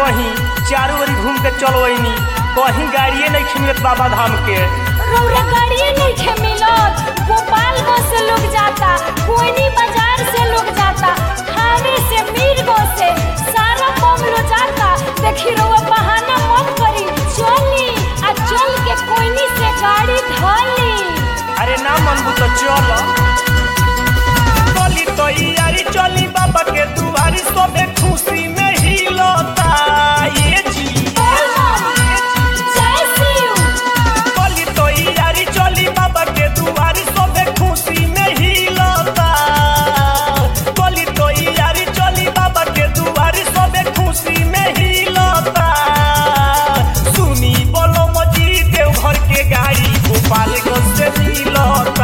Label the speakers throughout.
Speaker 1: कहीं चारों ओर घूम के चलवनी कहीं गाड़िए नहीं खिमियत बाबा धाम के।
Speaker 2: रौरा गाड़िए नहीं खे मिलत। गोपालगंज से लोग जाता, कोयनी बाजार से लोग जाता, थाने से मीरगंज से सारा कम लोग जाता। देखी रौआ बहाना मत करी, चली आ चल के कोयनी से गाड़ी धली।
Speaker 1: अरे ना मनबू तो चल चली तो यारी चली बाबा के दुआरी सबे खुशी में हिलता ये जी।
Speaker 2: जय शिव।
Speaker 1: चली तो यारी चली बाबा के दुआरी सबे खुशी में हिलता। चली तो यारी चली बाबा के दुआरी सबे खुशी में हिलता। सुनी बोलो मजी देवघर के गाड़ी गोपालगंज से मिलता।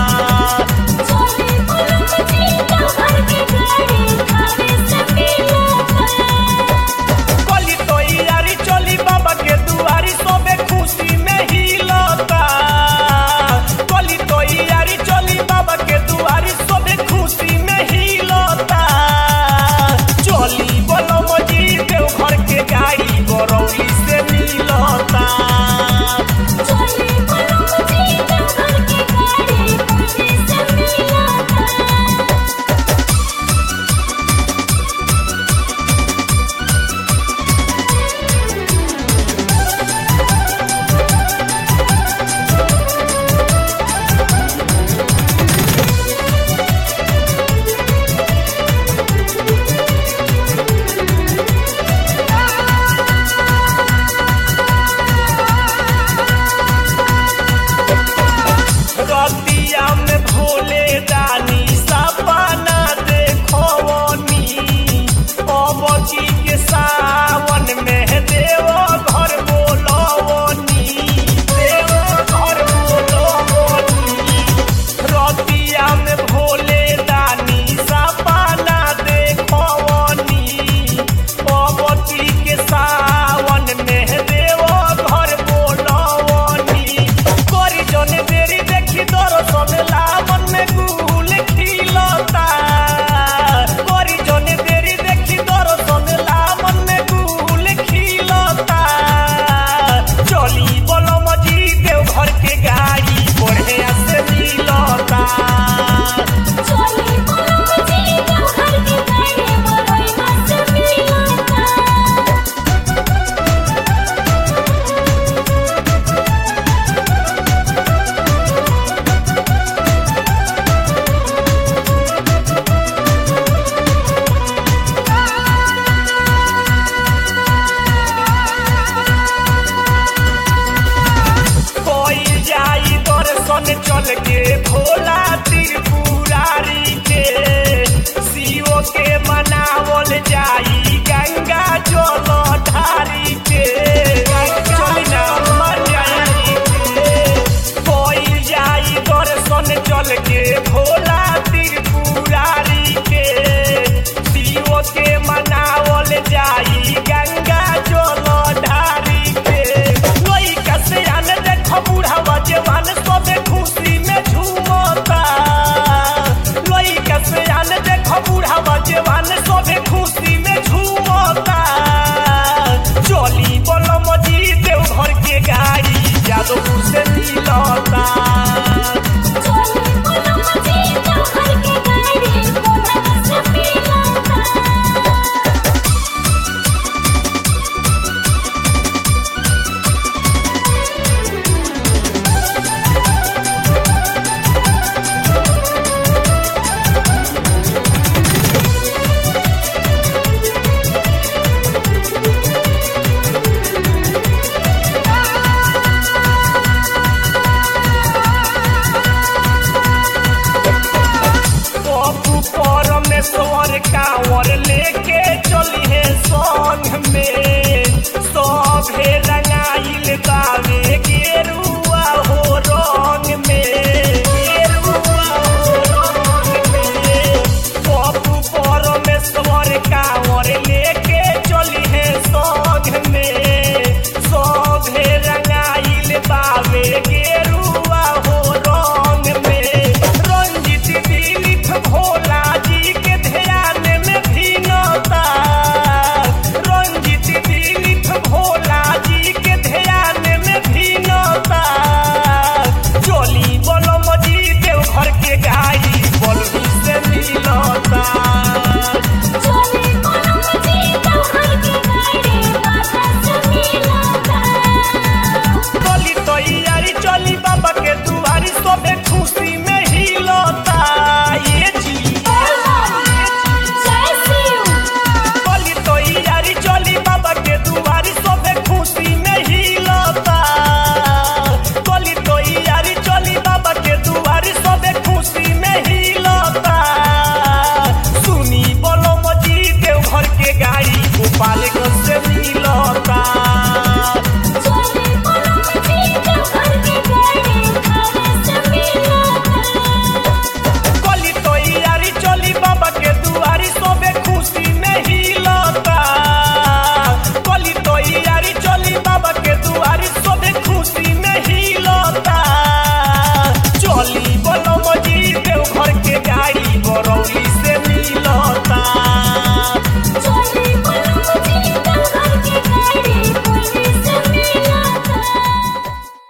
Speaker 1: चल के भोला त्रिपुरारी के शिव के मनावल जाई गंगा जल ढारी के। चली ना मन जाई कोई जाई दर्शन चल के भोला त्रिपुरारी के शिव के मनावल जाई गंगा जल ढारी के। लइका से आने देखो बुढ़ावा जवान सबे खुशी में झूमता। लइका से आने देखो बुढ़ावा जवान सबे खुशी में झूमता। चली बोलो मजी देवघर के गाड़ी यादवपुर से मिलता। परमेश्वर कांवर लेके चली है संग में सभे